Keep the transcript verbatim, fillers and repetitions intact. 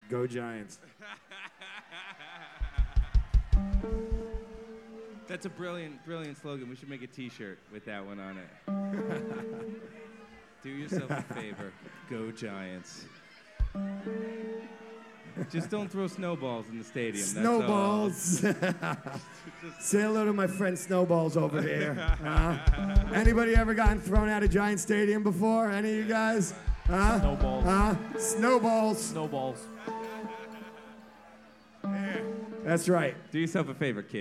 Go Giants. That's a brilliant, brilliant slogan. We should make a T-shirt with that one on it. Do yourself a favor. Go Giants. Just don't throw snowballs in the stadium. Snowballs. Say hello to my friend Snowballs over there. Uh, anybody ever gotten thrown out of Giant Stadium before? Any of you guys? Uh, Snowballs. Uh, snowballs. Snowballs. That's right. Do yourself a favor, kid.